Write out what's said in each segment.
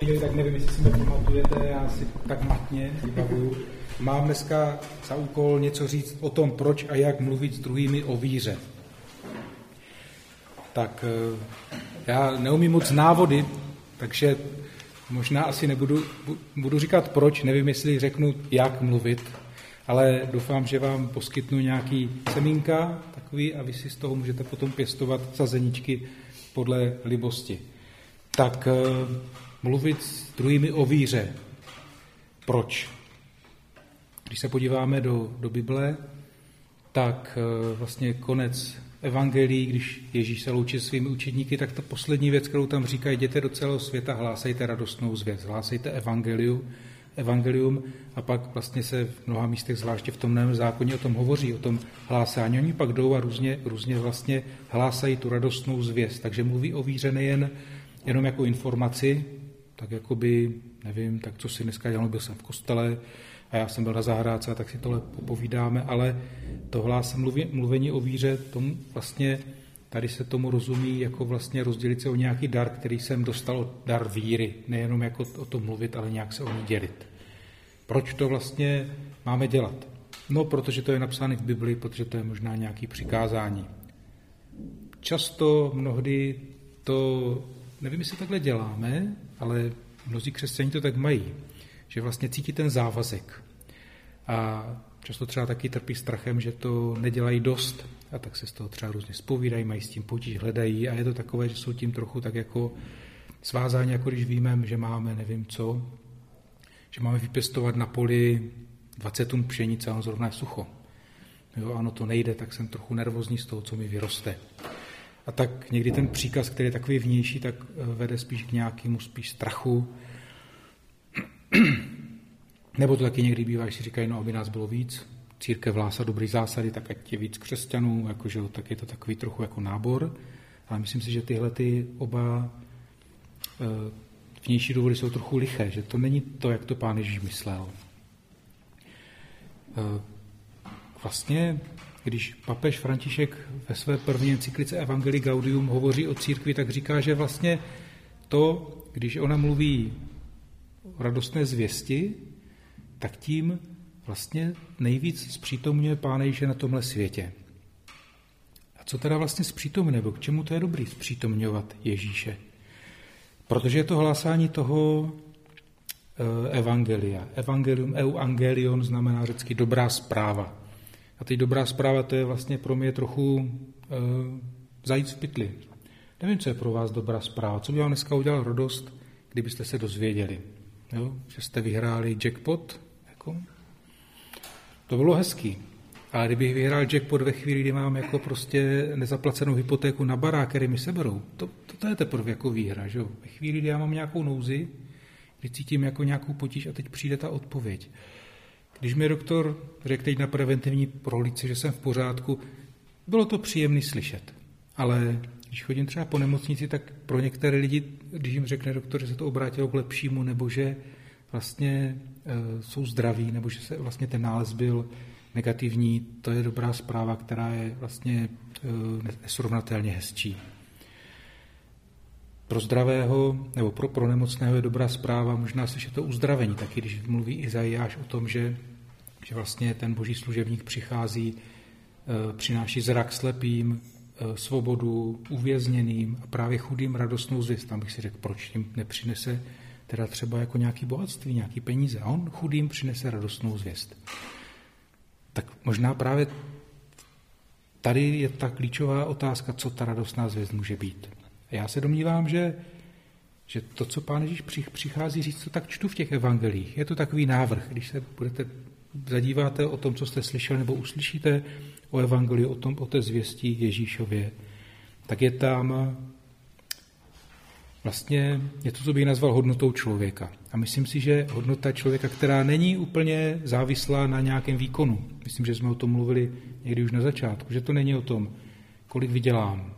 chvíli, tak nevím, jestli si to pamatujete, já si tak matně vybavuju. Mám dneska za úkol něco říct o tom, proč a jak mluvit s druhými o víře. Tak já neumím moc návody, takže možná asi budu říkat proč, nevím, jestli řeknu, jak mluvit, ale doufám, že vám poskytnu nějaký semínka takový a vy si z toho můžete potom pěstovat sazeničky podle libosti. Tak mluvit s druhými o víře. Proč? Když se podíváme do Bible, tak vlastně konec evangelií, když Ježíš se loučí svými učedníky, tak ta poslední věc, kterou tam říká, jděte do celého světa, hlásejte radostnou zvěst, hlásejte evangelium a pak vlastně se v mnoha místech, zvláště v tom Novém zákoně, o tom hovoří, o tom hlásání. Oni pak jdou a různě vlastně hlásají tu radostnou zvěst. Takže mluví o víře jenom jako informaci, tak jakoby, nevím, tak co si dneska dělal, byl jsem v kostele a já jsem byl na zahrádce, tak si tohle popovídáme, ale to mluvení o víře, tomu vlastně, tady se tomu rozumí jako vlastně rozdělit se o nějaký dar, který jsem dostal, dar víry, nejenom jako o tom mluvit, ale nějak se o ní dělit. Proč to vlastně máme dělat? No, protože to je napsáno v Biblii, protože to je možná nějaké přikázání. Často, mnohdy to, nevím, jestli takhle děláme, ale mnozí křesťané to tak mají, že vlastně cítí ten závazek. A často třeba taky trpí strachem, že to nedělají dost a tak se z toho třeba různě zpovídají, mají s tím potíž, hledají a je to takové, že jsou tím trochu tak jako svázáni, jako když víme, že máme nevím co, že máme vypěstovat na poli 20 tun pšenice a on zrovna je sucho. Jo, ano, to nejde, tak jsem trochu nervózní z toho, co mi vyroste. A tak někdy ten příkaz, který je takový vnější, tak vede spíš k nějakému spíš strachu. Nebo to taky někdy bývá, když si říkají, no aby nás bylo víc, církev hlásá dobrý zásady, tak ať je víc křesťanů, jakože, tak je to takový trochu jako nábor. Ale myslím si, že tyhle ty oba vnější důvody jsou trochu liché, že to není to, jak to Pán Ježíš myslel. Vlastně, když papež František ve své první encyklice Evangelii Gaudium hovoří o církvi, tak říká, že vlastně to, když ona mluví o radostné zvěsti, tak tím vlastně nejvíc zpřítomňuje Pána Ježíše na tomhle světě. A co teda vlastně zpřítomňuje, nebo k čemu to je dobrý zpřítomňovat Ježíše? Protože je to hlásání toho evangelia. Evangelium, euangelion znamená řecky dobrá zpráva. A teď dobrá zpráva, to je vlastně pro mě trochu zajít v pytli. Nevím, co je pro vás dobrá zpráva. Co by vám dneska udělal radost, kdybyste se dozvěděli? Jo? Že jste vyhráli jackpot? Jako? To bylo hezký. Ale kdybych vyhrál jackpot ve chvíli, kdy mám jako prostě nezaplacenou hypotéku na barák, který mi seberou, to je teprve jako výhra. Že? Ve chvíli, kdy já mám nějakou nouzi, kdy cítím jako nějakou potíž a teď přijde ta odpověď. Když mi doktor řekl teď na preventivní prohlídce, že jsem v pořádku, bylo to příjemný slyšet. Ale když chodím třeba po nemocnici, tak pro některé lidi, když jim řekne doktor, že se to obrátilo k lepšímu, nebo že vlastně jsou zdraví, nebo že se vlastně ten nález byl negativní, to je dobrá zpráva, která je vlastně nesrovnatelně hezčí. Pro zdravého nebo pro nemocného je dobrá zpráva možná slyšet to uzdravení, taky když mluví Izajáš o tom, že vlastně ten boží služebník přichází, přináší zrak slepým, svobodu uvězněným a právě chudým radostnou zvěst. Tam bych si řekl, proč jim nepřinese teda třeba jako nějaký bohatství, nějaký peníze. A on chudým přinese radostnou zvěst. Tak možná právě tady je ta klíčová otázka, co ta radostná zvěst může být. A já se domnívám, že to, co Pán Ježíš přichází říct, to tak čtu v těch evangelích. Je to takový návrh, když se zadíváte o tom, co jste slyšeli, nebo uslyšíte o evangeliu, o té zvěsti Ježíšově, tak je tam vlastně je to, co bych nazval hodnotou člověka. A myslím si, že hodnota člověka, která není úplně závislá na nějakém výkonu. Myslím, že jsme o tom mluvili někdy už na začátku, že to není o tom, kolik vydělám,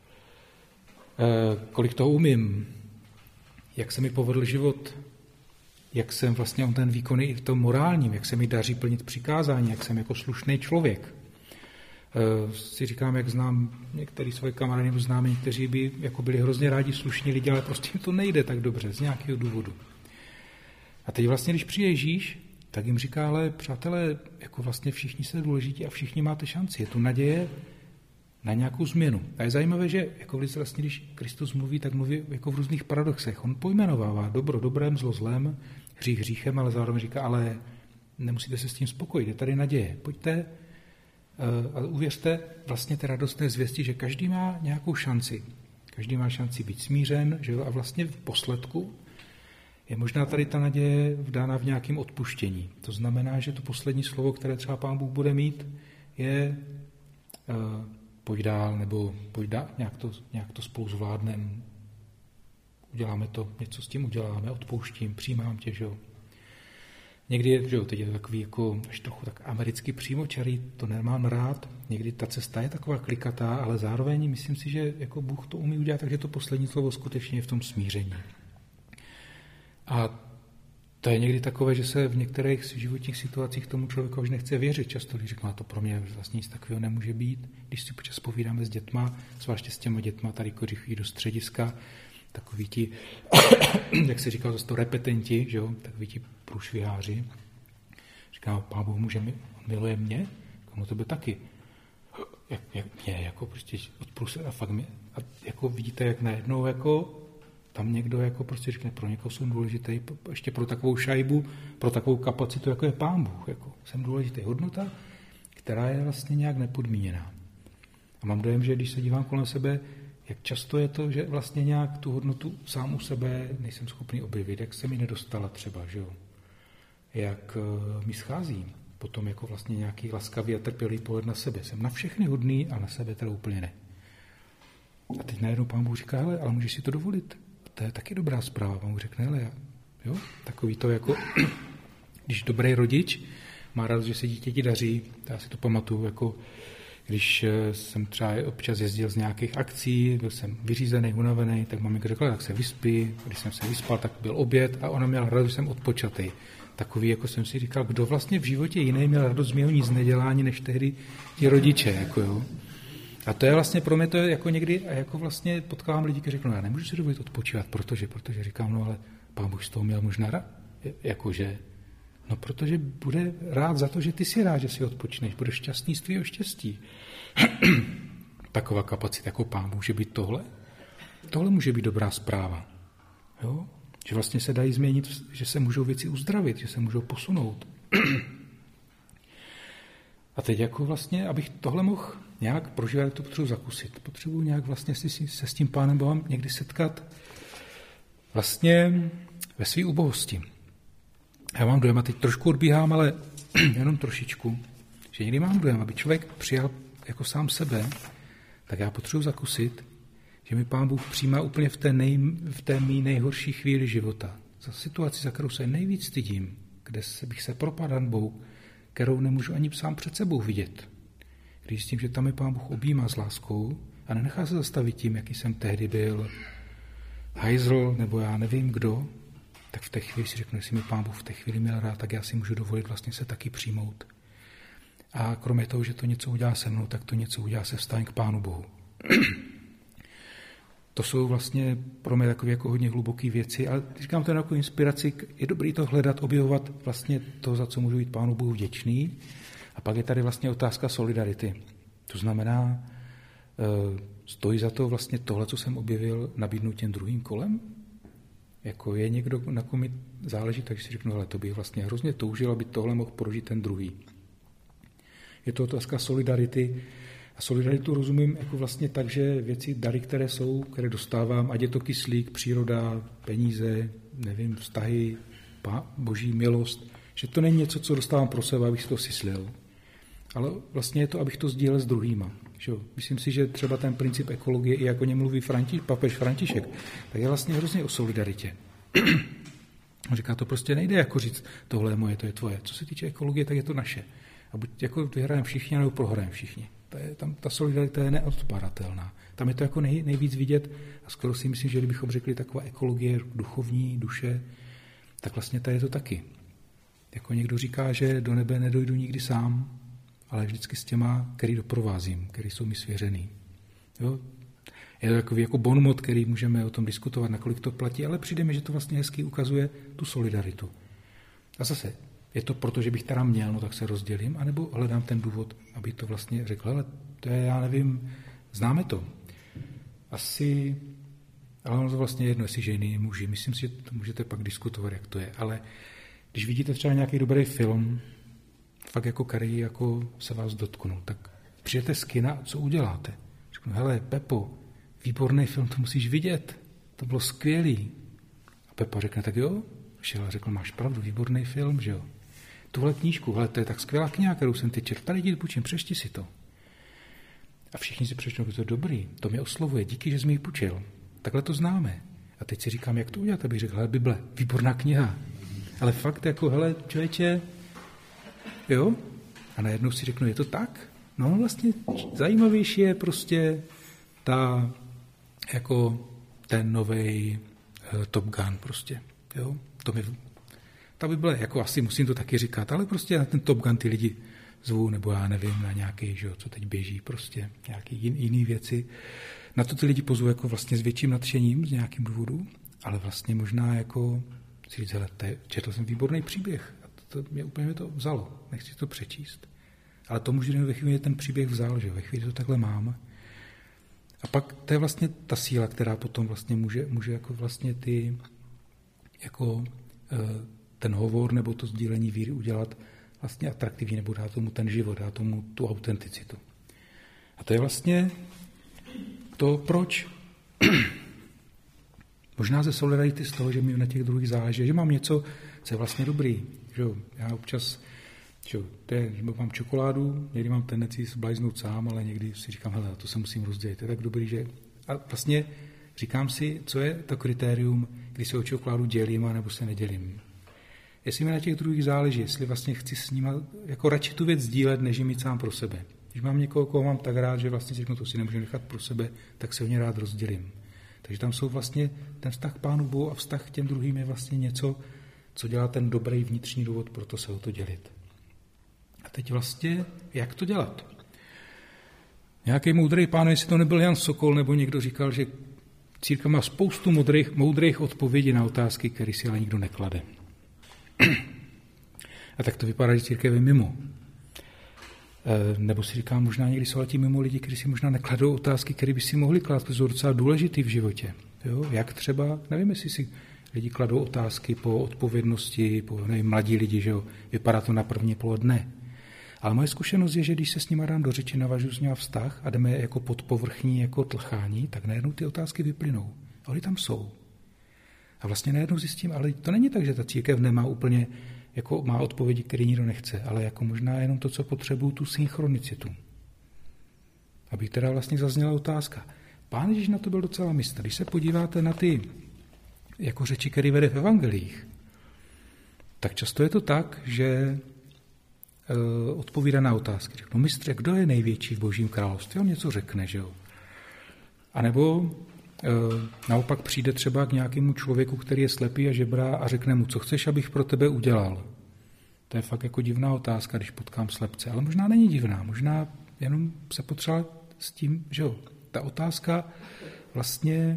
kolik toho umím, jak se mi povedl život, jak jsem vlastně on ten výkon i v tom morálním, jak se mi daří plnit přikázání, jak jsem jako slušný člověk. Si říkám, jak znám některý svoje kamarády nebo známí, kteří by jako byli hrozně rádi slušní lidi, ale prostě jim to nejde tak dobře z nějakého důvodu. A teď vlastně, když přijde Ježíš, tak jim říká, ale přátelé, jako vlastně všichni jste důležití a všichni máte šanci. Je tu naděje na nějakou změnu. A je zajímavé, že jako vlastně, když Kristus mluví, tak mluví jako v různých paradoxech. On pojmenovává dobro dobrem, zlo zlem, hřích hříchem, ale zároveň říká, ale nemusíte se s tím spokojit, je tady naděje. Pojďte a uvěřte vlastně té radostné zvěsti, že každý má nějakou šanci. Každý má šanci být smířen, že jo? A vlastně v posledku je možná tady ta naděje vdána v nějakém odpuštění. To znamená, že to poslední slovo, které třeba Pán Bůh bude mít, je pojď dál, nebo pojď dál, nějak to spolu zvládneme, uděláme to, něco s tím uděláme, odpouštím, přijímám tě, že jo. Někdy je, že jo, teď je to takový jako až trochu tak americky přímočarý, to nemám rád, někdy ta cesta je taková klikatá, ale zároveň myslím si, že jako Bůh to umí udělat, takže to poslední slovo skutečně je v tom smíření. A to je někdy takové, že se v některých životních situacích tomu člověku už nechce věřit. Často, když řeknu, to pro mě vlastně nic takového nemůže být. Když si počas povídáme s dětma, zvláště s těma dětma, tady chodí do střediska, takoví ti, jak se říkal, zase to repetenti, že jo, takoví ti průšviháři. Říkám, Pán Bůh miluje mě? No tebe taky. Jak mě, jako prostě odprůse a fakt mě. A jako vidíte, jak najednou jako tam někdo jako prostě řekne, pro někoho jsem důležitý, ještě pro takovou šajbu, pro takovou kapacitu, jako je Pán Bůh. Jako jsem důležitý. Hodnota, která je vlastně nějak nepodmíněná. A mám dojem, že když se dívám kolem sebe, jak často je to, že vlastně nějak tu hodnotu sám u sebe nejsem schopný objevit, jak se mi nedostala třeba, že jo. Jak mi schází potom jako vlastně nějaký laskavý a trpělý pohled na sebe. Jsem na všechny hodný a na sebe teda úplně ne. A teď najednou Pán Bůh říká, hele, ale můžeš si to dovolit. To je taky dobrá zpráva. Pán Bůh řekne, hele, jo, takový to jako, když dobrý rodič má rád, že se dítěti daří, já si to pamatuju, jako když jsem třeba občas jezdil z nějakých akcí, byl jsem vyřízený, unavený, tak maminka řekla, tak se vyspí, když jsem se vyspal, tak byl oběd a ona měla radost, že jsem odpočatý. Takový, jako jsem si říkal, kdo vlastně v životě jiný měl radost z mého nic nedělání, než tehdy ti rodiče, jako jo. A to je vlastně pro mě to je jako někdy, a jako vlastně potkávám lidi, kteří řeknou, já nemůžu si dovolit odpočívat, protože říkám, no ale Pán Bůh z toho měl možná rád, jakože, no protože bude rád za to, že ty si rád, že si odpočneš, budeš šťastný z tvýho štěstí. Taková kapacita jako Pán Bůh může být tohle? Tohle může být dobrá zpráva. Jo? Že vlastně se dají změnit, že se můžou věci uzdravit, že se můžou posunout. A teď jako vlastně, abych tohle mohl nějak prožívat, to potřebuji zakusit. Potřebuji nějak vlastně se s tím Pánem Bohem někdy setkat vlastně ve své ubohosti. Já mám dojem, a teď trošku odbíhám, ale jenom trošičku, že někdy mám dojem, aby člověk přijal jako sám sebe, tak já potřebuji zakusit, že mi Pán Bůh přijímá úplně v té mý nejhorší chvíli života. Za situaci, za kterou se nejvíc stydím, kde bych se propadl hanbou, kterou nemůžu ani sám před sebou vidět. Když s tím, že tam je Pán Bůh objímá s láskou a nenechá se zastavit tím, jaký jsem tehdy byl, hajzl, nebo já nevím kdo, tak v té chvíli si řeknu, jestli mi Pán Bůh v té chvíli měl rád, tak já si můžu dovolit vlastně se taky přijmout. A kromě toho, že to něco udělá se mnou, tak to něco udělá se vztahem k Pánu Bohu. To jsou vlastně pro mě takové jako hodně hluboké věci, ale říkám to jako inspiraci, je dobrý to hledat, objevovat vlastně to, za co můžu být Pánu Bohu vděčný. A pak je tady vlastně otázka solidarity. To znamená, stojí za to vlastně tohle, co jsem objevil, nabídnout těm druhým kolem? Jako je někdo, na kom mi záleží, takže si řeknu, ale to bych vlastně hrozně toužil, aby tohle mohl prožít ten druhý. Je to otázka solidarity. A solidaritu rozumím jako vlastně tak, že věci, dary, které dostávám, ať je to kyslík, příroda, peníze, nevím, vztahy, boží milost, že to není něco, co dostávám pro sebe, abych si to syslil. Ale vlastně je to, abych to sdílel s druhýma. Že? Myslím si, že třeba ten princip ekologie, i jak o něm mluví papež František, tak je vlastně hrozně o solidaritě. On říká, to prostě nejde jako říct, tohle je moje, to je tvoje. Co se týče ekologie, tak je to naše. A buď jako vyhrajeme všichni, nebo prohrajeme všichni. Tam ta solidarita je neodparatelná. Tam je to jako nejvíc vidět a skoro si myslím, že kdybychom řekli taková ekologie duchovní, duše, tak vlastně tady je to taky. Jako někdo říká, že do nebe nedojdu nikdy sám, ale vždycky s těma, který doprovázím, který jsou mi svěřený. Jo? Je to takový jako bonmot, který můžeme o tom diskutovat, nakolik to platí, ale přijde mi, že to vlastně hezky ukazuje tu solidaritu. A zase, je to proto, že bych teda měl, no tak se rozdělím, anebo hledám ten důvod, aby to vlastně řekl, ale to je, já nevím, známe to. Asi, ale ono to vlastně jedno, jestli ženy, muži, myslím si, že to můžete pak diskutovat, jak to je, ale když vidíte třeba nějaký dobrý film, fakt jako který jako se vás dotknul, tak přijete z kina, co uděláte? Řeknu, hele, Pepo, výborný film, to musíš vidět, to bylo skvělý. A Pepa řekne, tak jo, šel a řekl, máš pravdu, výborný film, že jo. Tuhle knížku, hele, to je tak skvělá kniha, kterou jsem teď četl, tady ti půjčím, přečti si to. A všichni si přečtou, že to je dobrý, to mě oslovuje, díky, že jsi mi ji půjčil. Takhle to známe. A teď si říkám, jak to udělat, abych řekl, hele, Bible, výborná kniha. Ale fakt jako, hele, člověče, jo? A najednou si řeknu, je to tak? No vlastně zajímavější je prostě jako ten novej Top Gun prostě, jo? Ta Bible, jako asi musím to taky říkat, ale prostě na ten Top Gun ty lidi zvou, nebo já nevím, na nějaký, že jo, co teď běží, prostě nějaký jiný věci. Na to ty lidi pozvou jako vlastně s větším nadšením z nějakým důvodu, ale vlastně možná jako si říct, hele, četl jsem výborný příběh a to mě úplně to vzalo, nechci to přečíst. Ale to může ve chvíli ten příběh vzal, že jo, ve chvíli to takhle mám. A pak to je vlastně ta síla, která potom vlastně může jako vlastně ten hovor nebo to sdílení víry udělat vlastně atraktivní, nebo dát tomu ten život, dát tomu tu autenticitu. A to je vlastně to, proč. Možná ze solidarity z toho, že mi na těch druhých záleží, že mám něco, co je vlastně dobrý. Že já občas, že mám čokoládu, někdy mám tendenci zblajznout sám, ale někdy si říkám, hele, to se musím rozdělit. To je tak dobrý, že... A vlastně říkám si, co je to kritérium, kdy se o čokoládu dělím, nebo se nedělím. Jestli mi na těch druhých záleží, jestli vlastně chci s nimi jako radši tu věc sdílet, než ji mít sám pro sebe. Když mám někoho, koho mám tak rád, že vlastně si řeknu, to si nemůžu nechat pro sebe, tak se o ně rád rozdělím. Takže tam jsou vlastně ten vztah k Pánu Bohu a vztah k těm druhým je vlastně něco, co dělá ten dobrý vnitřní důvod pro to se o to dělit. A teď vlastně, jak to dělat? Nějaký moudrý pán, jestli to nebyl Jan Sokol, nebo někdo říkal, že církev má spoustu moudrých odpovědí na otázky, které si ale nikdo neklade. A tak to vypadá, že církev je mimo. Nebo si říkám, možná někdy jsou ti mimo lidi, kteří si možná nekladou otázky, které by si mohli klást, protože jsou docela důležitý v životě. Jo? Jak třeba, nevím, jestli si lidi kladou otázky po odpovědnosti, po mladí lidi, že jo? Vypadá to na první polo dne. Ale moje zkušenost je, že když se s nimi dám do řeči, navažu s nimi vztah a jdeme jako podpovrchní, jako tlchání, tak najednou ty otázky vyplynou. A oni tam jsou. A vlastně najednou zjistím, ale to není tak, že ta církev nemá úplně, jako má odpovědi, které nikdo nechce, ale jako možná jenom to, co potřebuju, tu synchronicitu. Aby teda vlastně zazněla otázka. Pán Ježíš na to byl docela mistr. Když se podíváte na ty jako řeči, které vede v evangelích, tak často je to tak, že odpovídá na otázky. Řeknu, mistře, kdo je největší v Božím království? On něco řekne, že jo? A nebo naopak přijde třeba k nějakému člověku, který je slepý a žebrá a řekne mu, co chceš, abych pro tebe udělal. To je fakt jako divná otázka, když potkám slepce. Ale možná není divná, možná jenom se potřeba s tím, že jo. Ta otázka vlastně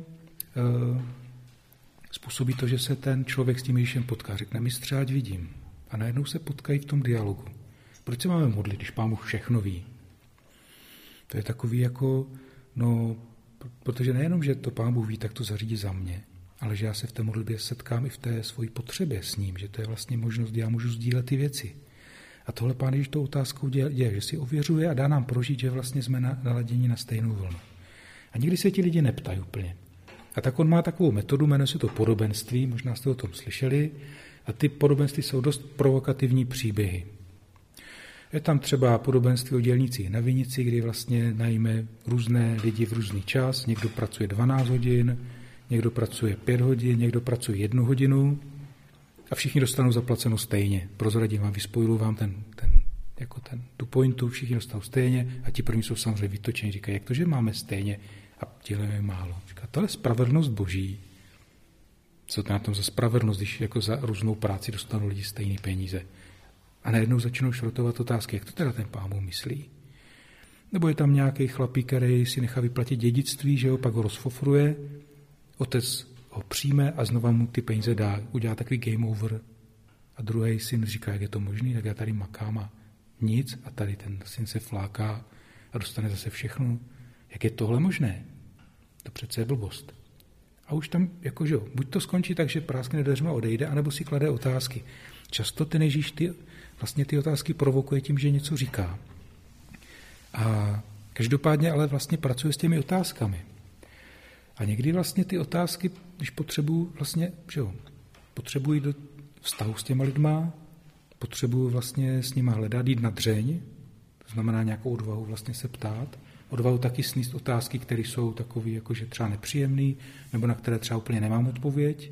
způsobí to, že se ten člověk s tím Ježíšem potká. Řekne, mistře, ať vidím. A najednou se potkají v tom dialogu. Proč se máme modlit, když Pán Bůh všechno ví? To je takový jako, no, protože nejenom, že to Pán Bůh ví, tak to zařídí za mě, ale že já se v té modlitbě setkám i v té svojí potřebě s ním, že to je vlastně možnost, kdy já můžu sdílet ty věci. A tohle Pán Ježíš tou otázkou děje, že si ověřuje a dá nám prožít, že vlastně jsme naladěni na stejnou vlnu. A nikdy se ti lidi neptají úplně. A tak on má takovou metodu, jmenuje se to podobenství, možná jste o tom slyšeli, a ty podobenství jsou dost provokativní příběhy. Je tam třeba podobenství o dělnících na vinici, kdy vlastně najme různé lidi v různý čas. Někdo pracuje 12 hodin, někdo pracuje 5 hodin, někdo pracuje 1 hodinu a všichni dostanou zaplaceno stejně. Prozradím vám, vyspojuju vám tu pointu, všichni dostanou stejně a ti první jsou samozřejmě vytočení. Říkají, jak to, že máme stejně a děláme málo. Říká, to je spravedlnost Boží. Co to na tom za spravedlnost, když jako za různou práci dostanou lidi stejné peníze? A najednou začnou šrotovat otázky, jak to teda ten pán Bůh myslí. Nebo je tam nějaký chlapík, který si nechá vyplatit dědictví, že ho pak ho rozfofruje, otec ho přijme a znova mu ty peníze dá, udělá takový game over. A druhý syn říká, jak je to možný, tak já tady makám a nic a tady ten syn se fláká a dostane zase všechno. Jak je tohle možné? To přece je blbost. A už tam, jakože jo, buď to skončí tak, že práskne dveřma odejde, anebo si klade otázky. Často ten Ježíš vlastně ty otázky provokuje tím, že něco říká. A každopádně ale vlastně pracuje s těmi otázkami. A někdy vlastně ty otázky, když potřebuji vlastně, že jo, potřebuji do vztahu s těma lidma, potřebuji vlastně s nima hledat, jít na dřeň, to znamená nějakou odvahu vlastně se ptát, odvahu taky sníst otázky, které jsou takové jakože třeba nepříjemný, nebo na které třeba úplně nemám odpověď.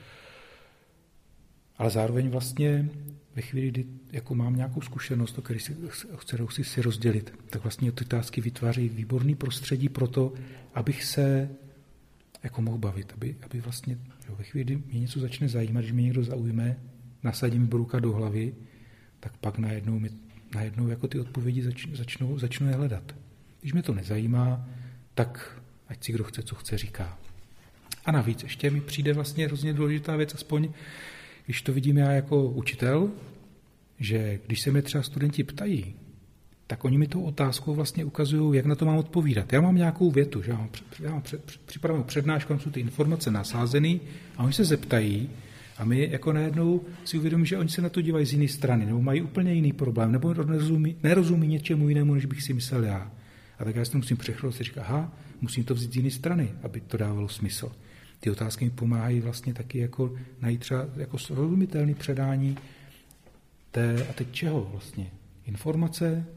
Ale zároveň vlastně ve chvíli, kdy jako mám nějakou zkušenost, kterou si rozdělit, tak vlastně ty otázky vytváří výborný prostředí pro to, abych se jako mohl bavit, aby vlastně ve chvíli, kdy mě něco začne zajímat, když mě někdo zaujme, nasadí mi brouka do hlavy, tak pak najednou jako ty odpovědi začnu je hledat. Když mě to nezajímá, tak ať si kdo chce, co chce, říká. A navíc ještě mi přijde vlastně hrozně důležitá věc, aspoň když to vidím já jako učitel, že když se mě třeba studenti ptají, tak oni mi tou otázkou vlastně ukazují, jak na to mám odpovídat. Já mám nějakou větu, že já mám připravenou přednášku, tam jsou ty informace nasázený a oni se zeptají a my jako najednou si uvědomíme, že oni se na to dívají z jiné strany, nebo mají úplně jiný problém, nebo nerozumí něčemu jinému, než bych si myslel já. A tak já si to musím přechrout a říkat, aha, musím to vzít z jiné strany, aby to dávalo smysl. Ty otázky mi pomáhají vlastně taky jako najít třeba jako srozumitelné předání a teď čeho vlastně? Informace,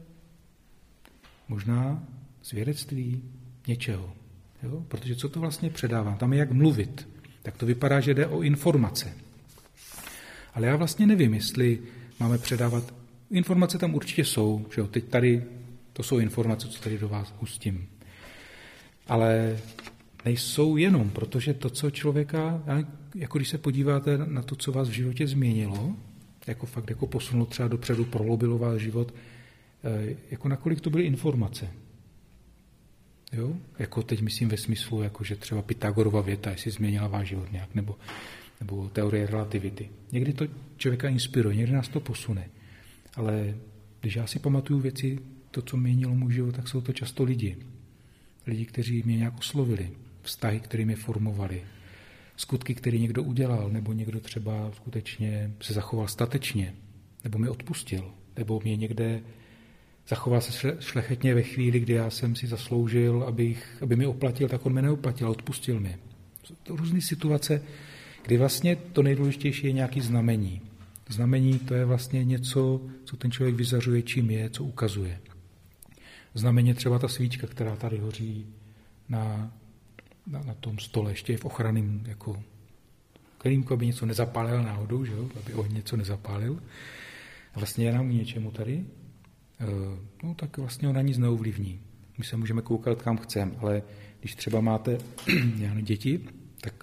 možná svědectví, něčeho. Jo? Protože co to vlastně předávám? Tam je jak mluvit. Tak to vypadá, že jde o informace. Ale já vlastně nevím, jestli máme předávat. Informace tam určitě jsou. Že jo? Teď tady to jsou informace, co tady do vás hustím. Ale nejsou jenom, protože to, co člověka, jako když se podíváte na to, co vás v životě změnilo, jako fakt jako posunulo třeba dopředu, prohloubilo váš život, jako nakolik to byly informace. Jo? Jako teď myslím ve smyslu, jako že třeba Pythagorova věta, jestli změnila váš život nějak, nebo teorie relativity. Někdy to člověka inspiruje, někdy nás to posune. Ale když já si pamatuju věci, to, co měnilo můj život, tak jsou to často lidi. Lidi, kteří mě nějak oslovili, vztahy, které mě formovali, skutky, které někdo udělal, nebo někdo třeba skutečně se zachoval statečně, nebo mi odpustil, nebo mě někde zachoval se šlechetně ve chvíli, kdy já jsem si zasloužil, aby mi oplatil, tak on mě neoplatil a odpustil mi. Jsou to různé situace, kdy vlastně to nejdůležitější je nějaký znamení. Znamení to je vlastně něco, co ten člověk vyzařuje, čím je, co ukazuje. Znamení třeba ta svíčka, která tady hoří na tom stole, ještě je v ochranném jako kelímku, aby něco nezapálil náhodou, že jo? Aby oheň něco nezapálil. A vlastně je nám něčemu tady, no tak vlastně ho na nic neovlivní. My se můžeme koukat, kam chceme, ale když třeba máte děti, tak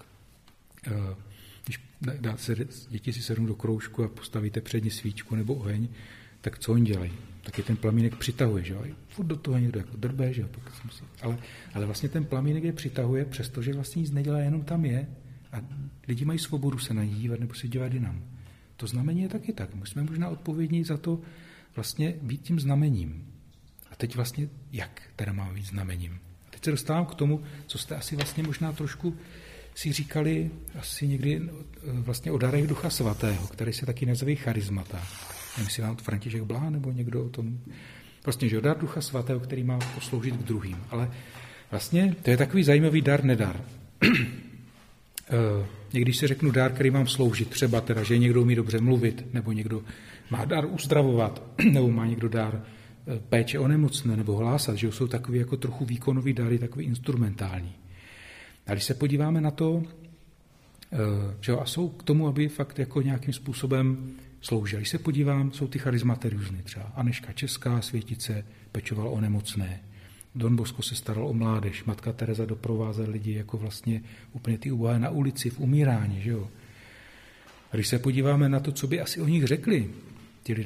když děti si sednou do kroužku a postavíte před ně svíčku nebo oheň, tak co oni dělají? Tak je ten plamínek přitahuje, že jo? Furt do toho někdo jako drbe, že jo? Ale vlastně ten plamínek je přitahuje, přestože vlastně nic nedělá, jenom tam je a lidi mají svobodu se na ní dívat nebo se dívat jinam. To znamení je taky tak. My jsme možná odpovědní za to vlastně být tím znamením. A teď vlastně jak teda máme být znamením? A teď se dostávám k tomu, co jste asi vlastně možná trošku si říkali asi někdy vlastně o darech Ducha Svatého, který se taky nazývají charizmata. Nevím, jestli vám to František Blaha nebo někdo o tom. Vlastně, že dar Ducha Svatého, který má posloužit k druhým. Ale vlastně to je takový zajímavý dar, nedar. Někdy se řeknu dar, který mám sloužit, třeba teda, že někdo umí dobře mluvit, nebo někdo má dar uzdravovat, nebo má někdo dar péče o nemocné, nebo hlásat, že jsou takový jako trochu výkonový dary, takový instrumentální. A když se podíváme na to, že a jsou k tomu, aby fakt jako nějakým způsobem sloužili. Když se podívám, jsou ty charizmaty různé. Třeba Aneška Česká, světice, pečovala o nemocné. Don Bosco se staral o mládež. Matka Teresa doprovázela lidi jako vlastně úplně ty ubohé na ulici, v umírání. Že jo? A když se podíváme na to, co by asi o nich řekli ti lidé,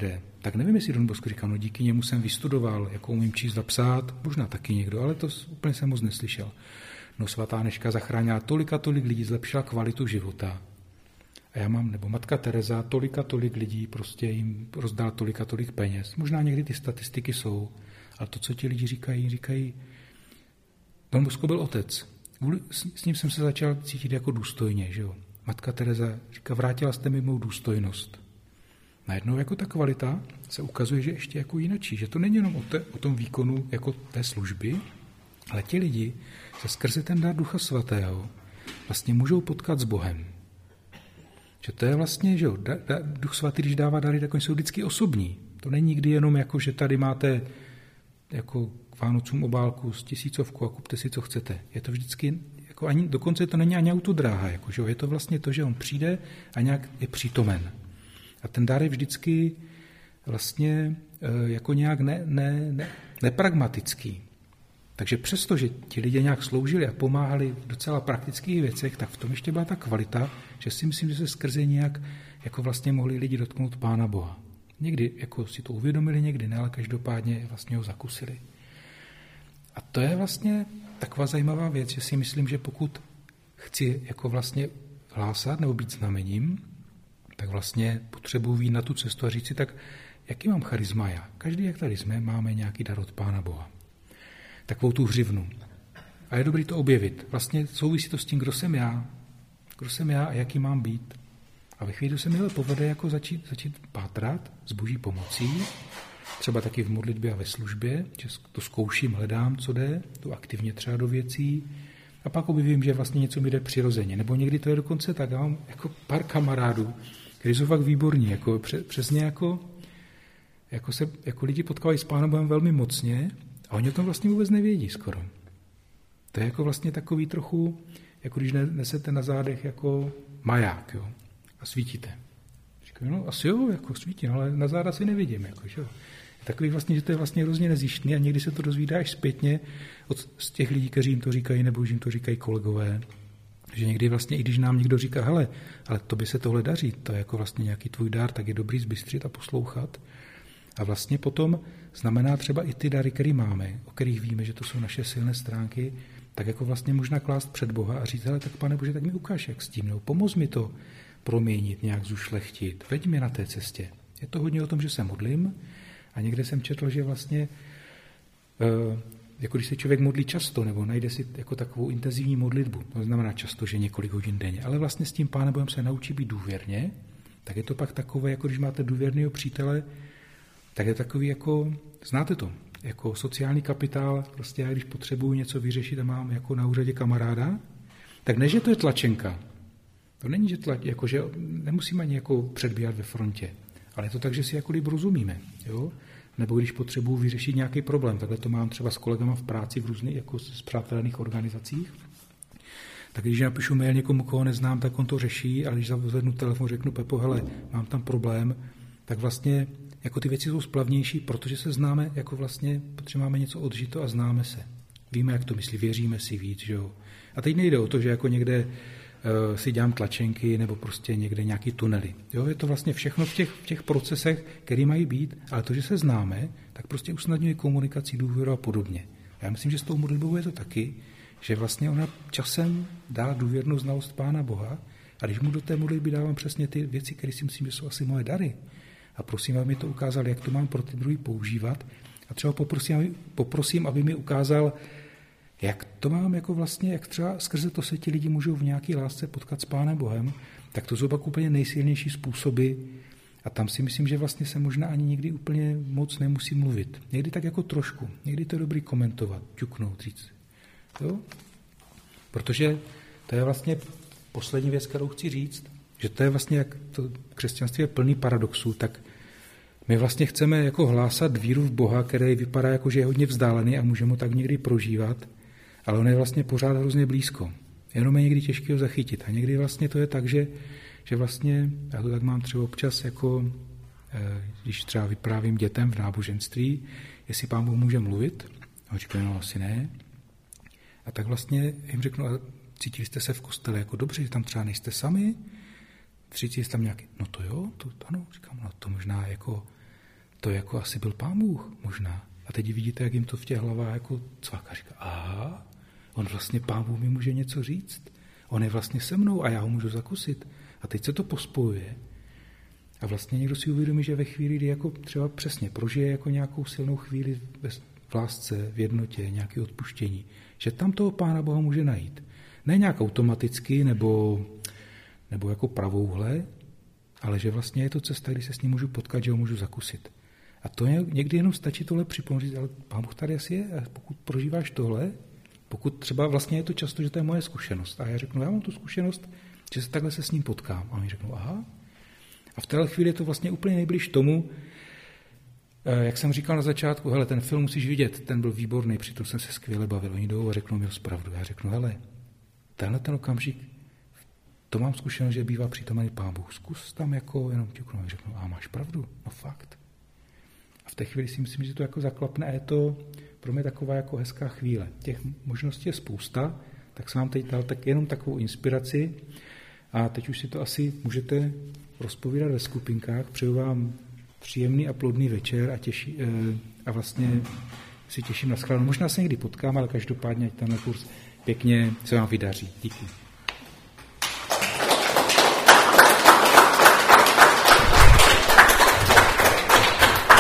Tak nevím, jestli Don Bosco říkal, no díky němu jsem vystudoval, jako umím číst a psát, možná taky někdo, ale to úplně jsem moc neslyšel. No svatá Anežka zachránila tolik a tolik lidí, zlepšila kvalitu života. A já mám, nebo matka Teresa, tolik a tolik lidí, prostě jim rozdala tolik a tolik peněz. Možná někdy ty statistiky jsou, ale to, co ti lidi říkají, Don Bosco byl otec. S ním jsem se začal cítit jako důstojně, že jo. Matka Teresa říká, vrátila jste mi mou důstojnost. Najednou jako ta kvalita se ukazuje, že ještě jako jinačí, že to není jenom o tom výkonu jako té služby, ale ti lidi se skrze ten dar Ducha Svatého vlastně můžou potkat s Bohem. Že to je vlastně, že jo, Duch Svatý, když dává dary, tak oni jsou vždycky osobní. To není nikdy jenom jako, že tady máte jako k Vánocům obálku s 1000 a kupte si, co chcete. Je to vždycky, jako ani, dokonce to není ani autodráha, jako, že jo, je to vlastně to, že on přijde a nějak je přítomen. A ten dar je vždycky vlastně jako nějak nepragmatický. Takže přesto, že ti lidé nějak sloužili a pomáhali v docela praktických věcech, tak v tom ještě byla ta kvalita, že si myslím, že se skrze nějak jako vlastně mohli lidi dotknout Pána Boha. Někdy jako si to uvědomili, někdy ne, ale každopádně vlastně ho zakusili. A to je vlastně taková zajímavá věc, že si myslím, že pokud chci jako vlastně hlásat nebo být znamením, tak vlastně potřebuji jít na tu cestu a říct si, tak jaký mám charisma já? Každý, jak tady jsme, máme nějaký dar od Pána Boha. Takovou tu hřivnu. A je dobrý to objevit. Vlastně souvisí to s tím, kdo jsem já a jaký mám být. A ve chvíli se mi povede jako začít pátrat s Boží pomocí, třeba taky v modlitbě a ve službě, že to zkouším, hledám, co jde, to aktivně třeba do věcí, a pak objevím, že vlastně něco mi jde přirozeně. Nebo někdy to je dokonce tak, já mám jako pár kamarádů, kteří jsou fakt výborní, jako přesně jako lidi potkávají s Pánem Bohem velmi mocně a oni o tom vlastně vůbec nevědí skoro. To je jako vlastně takový trochu, jako když nesete na zádech jako maják, jo, a svítíte. Říkají, no asi jo, jako svítí, no, ale na záda si nevidím, jako, že jo. Takový vlastně, že to je vlastně hrozně nezištný a někdy se to dozvídá až zpětně z těch lidí, kteří jim to říkají, nebo už jim to říkají kolegové. Že někdy vlastně, i když nám někdo říká, hele, ale tobě se tohle daří, to je jako vlastně nějaký tvůj dar, tak je dobrý zbystřit a poslouchat. A vlastně potom znamená třeba i ty dary, které máme, o kterých víme, že to jsou naše silné stránky, tak jako vlastně možná klást před Boha a říct, hele, tak Pane Bože, tak mi ukáž, jak s tím, nebo pomoz mi to proměnit, nějak zušlechtit, veď mě na té cestě. Je to hodně o tom, že se modlím a někde jsem četl, že vlastně jako když se člověk modlí často, nebo najde si jako takovou intenzivní modlitbu, to znamená často, že několik hodin denně, ale vlastně s tím Pánem Bohem se naučí být důvěrně, tak je to pak takové, jako když máte důvěrného přítele, tak je takový jako, znáte to, jako sociální kapitál, prostě já když potřebuji něco vyřešit a mám jako na úřadě kamaráda, tak ne, že to je tlačenka. To není, že nemusím ani jako předbíhat ve frontě, ale je to tak, že si jako líb rozumíme, jo? Nebo když potřebuji vyřešit nějaký problém, takhle to mám třeba s kolegama v práci v různých jako spřátelených organizacích, tak když napíšu mail někomu, koho neznám, tak on to řeší, ale když zvednu telefon, řeknu Pepo, hele, mám tam problém, tak vlastně jako ty věci jsou splavnější, protože se známe, jako vlastně, protože máme něco odžito a známe se. Víme, jak to myslí, věříme si víc, že jo. A teď nejde o to, že jako někde si dělám tlačenky nebo prostě někde nějaký tunely. Jo, je to vlastně všechno v těch procesech, které mají být, ale to, že se známe, tak prostě usnadňuje komunikaci, důvěru a podobně. Já myslím, že s tou modlitbou je to taky, že vlastně ona časem dá důvěrnou znalost Pána Boha a když mu do té modlitby dávám přesně ty věci, které si myslím, že jsou asi moje dary a prosím, aby mi to ukázal, jak to mám pro ty druhý používat a třeba poprosím, aby mi ukázal, jak to mám jako vlastně, jak třeba skrze to se ti lidi můžou v nějaké lásce potkat s Pánem Bohem, tak to jsou pak úplně nejsilnější způsoby a tam si myslím, že vlastně se možná ani nikdy úplně moc nemusí mluvit. Někdy tak jako trošku, někdy to je dobrý komentovat, ťuknout, říct. Jo? Protože to je vlastně poslední věc, kterou chci říct, že to je vlastně, jak to křesťanství je plný paradoxů, tak my vlastně chceme jako hlásat víru v Boha, který vypadá jako, že je hodně vzdálený a můžeme ho tak někdy prožívat, ale on je vlastně pořád hrozně blízko. Jenom je někdy těžké ho zachytit. A někdy vlastně to je tak, že vlastně, já to tak mám třeba občas, jako když třeba vyprávím dětem v náboženství, jestli Pán Bůh může mluvit, a říkají, no asi ne. A tak vlastně jim řeknu, a cítili jste se v kostele jako dobře, že tam třeba nejste sami, cítili jste tam nějaký, no to jo, to ano, říkám, no to možná jako, to jako asi byl Pán Bůh možná. A teď vidíte, jak jim to v těch hlavách jako cvaká. Říká, aha, on vlastně Pán Bůh mi může něco říct. On je vlastně se mnou a já ho můžu zakusit. A teď se to pospojuje. A vlastně někdo si uvědomí, že ve chvíli, kdy jako třeba přesně prožije jako nějakou silnou chvíli v lásce, v jednotě, nějaké odpuštění, že tam toho Pána Boha může najít. Ne nějak automaticky nebo jako pravouhle, ale že vlastně je to cesta, kdy se s ním můžu potkat, že ho můžu zakusit. A to je, někdy jenom stačí tohle připomenout, ale Pán Bůh tady asi je, a pokud prožíváš tohle, pokud třeba vlastně je to často, že to je moje zkušenost, a já řeknu, já mám tu zkušenost, že se takhle se s ním potkám. A oni řeknou, aha. A v téhle chvíli je to vlastně úplně nejblíž tomu, jak jsem říkal na začátku, hele, ten film musíš vidět, ten byl výborný, přitom jsem se skvěle bavil. Oni jdou a řeknou mi pravdu. Já řeknu, hele, tenhle ten okamžik, to mám zkušenost, že bývá přítomný Pán Bůh. Zkus tam jako jenom ťuknu. A řeknu, a máš pravdu, no fakt. A v té chvíli si myslím, že to jako zaklapne a je to pro mě taková jako hezká chvíle. Těch možností je spousta, tak jsem vám teď dal tak jenom takovou inspiraci a teď už si to asi můžete rozpovídat ve skupinkách. Přeju vám příjemný a plodný večer a vlastně si těším na shledanou. Možná se někdy potkám, ale každopádně tenhle kurz pěkně se vám vydaří. Díky.